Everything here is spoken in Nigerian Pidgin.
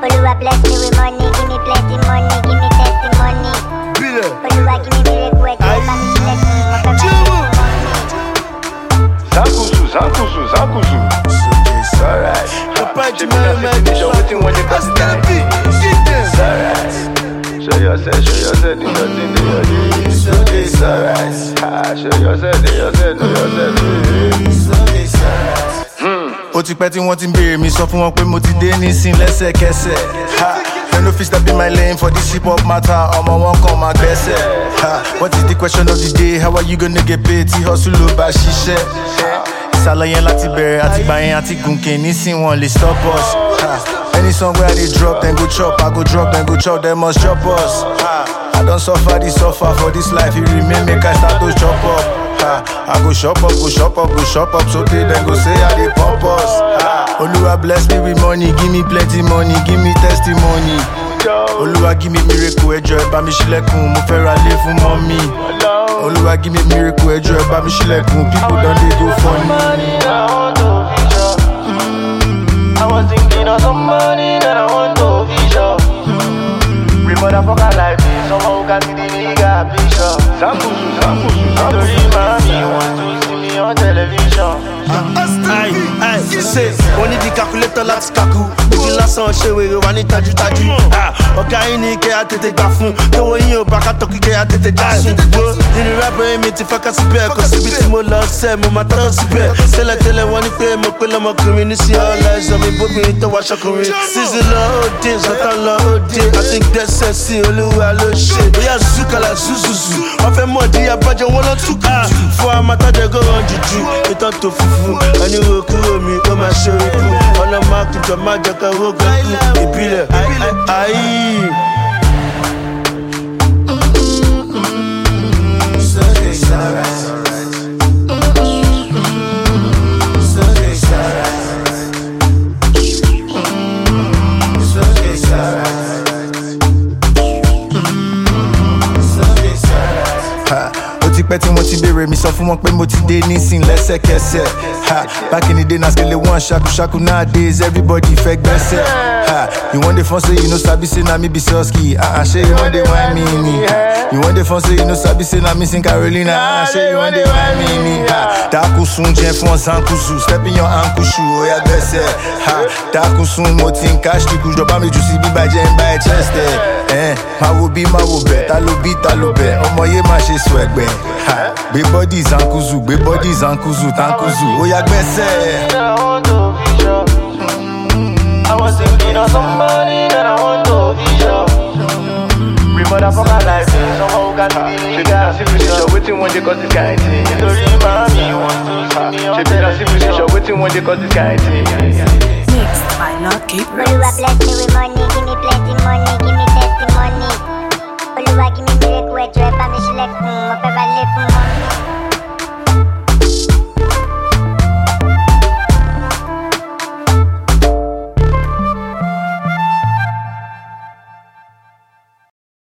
Oluwa bless me with money, give me plenty money, give me testimony. Oluwa give me miracle, make me bless me, Zankuzu. Alright. Show yourself, do your thing, do your thing. It's alright. Show yourself, do your thing, do your thing. It's alright. Ó ti pẹ́ tí wọ́n ti ń béèrè mi sọ fún wọn pé mo ti dé nísìn lẹ́sẹ̀kẹsẹ̀. Dem no fit step in my lane for this hip hop matter, ọmọ wọn kàn máa gbẹ́sẹ̀. What is the question of the day? How are you gonna get paid? Tí hustle ló bá ṣiṣẹ́. Ìsàlọ̀ yẹn láti bẹ̀rẹ̀ àtìgbà yẹn àti gùnkè nísìn wọn lè stop us. Any song where they drop, then go chop, I go drop, then go chop, they must chop us. I don't suffer for this life, it remain make I start to chop up. I go shop up, so they then go say I dey pump us. Oluwa bless me with money, give me plenty money, give me testimony. Oluwa give me miracle, ẹjọ́ ẹ bá mi ṣílẹ̀kùn, mo fẹ́ ra ilé fún mọ́mì. Oluwa give me miracle, ẹjọ́ ẹ bá mi ṣílẹ̀kùn, people don dey go funny. I was thinking of somebody that I want to be sure. Real motherfucker like me, someone who can see the nigga picture. Zankuzu. Story mommy want to see me on television. Say, only the calculator láti kaku. Ojú lásán ṣe wèrè wà ní tajútajú. Ọ̀gá yín ní kẹ́ àtètè gbà fún. Tówó yín ò bá ká tọ́kì kẹ́ àtètè já sùn. Wo nínú rábẹ̀ mi ti fọ́ká síbẹ̀. Kò síbi tí mo lọ sẹ́, mo máa tọ́ síbẹ̀. Tẹ́lẹ̀tẹ́lẹ̀ wọ́n ní pé mo pé lọ́mọkùnrin ní sí ọ̀la ẹ̀sọ́ mi bóbìnrin tó wá ṣọkùnrin. Season lọ òde, sọ́tàn lọ òde. Àti gbẹ́sẹ̀ sí olúwa ló ṣe. Bóyá zuzukala zuzuzu. Wọ́n fẹ́ mọ̀ di abájọ wọn lọ túkù. Fún amátàjẹ́ gò rán jùjú. Ìtàn tó funfun. Ẹni wo kúrò mi, ó máa ṣe ikú. Ọlọ́mọ àkùjọ máa jẹ́ ká rógùn kú. Ìbílẹ̀ ayé. Ó ti pẹ́ tí wọ́n ti béèrè mi sọ fún wọn pé mo ti dé nísìn lẹ́sẹ̀kẹsẹ̀. Back in the day na skele one shaku nowadays everybody fẹ́ gbẹ́sẹ̀. You wan dey fun say you no sabi say na me be Selski. Ṣé you wan dey whine me ni? You wan dey fun say you no sabi say na me sing Carolina. Ṣé you wan dey whine me ni? Dákúsùn jẹ́ fún Zankuzu, step in your ankle shoe, ó yá gbẹ́sẹ̀. Dákúsùn mo ti ń cash kíkú, jọba mi jù sí bíbá jẹ́ ń bá ẹ chest ẹ̀. Máa wo bí máa wo bẹ̀, ta ló bí ta ló bẹ̀, ọmọ yé máa ṣe sọ ẹ̀gbẹ́. Gbé bọ́dì Zankuzu, Tankuzu, ó yá gbẹ́sẹ̀. I was thinking of somebody that I want to be sure. Real motherfucker like me, someone who can see the nigga picture. Waiting when they got this guy thing. Story mommy want to see me on television. Waiting when they got this guy thing. Mixed by Not Cape Rose. Oluwa bless me with money, give me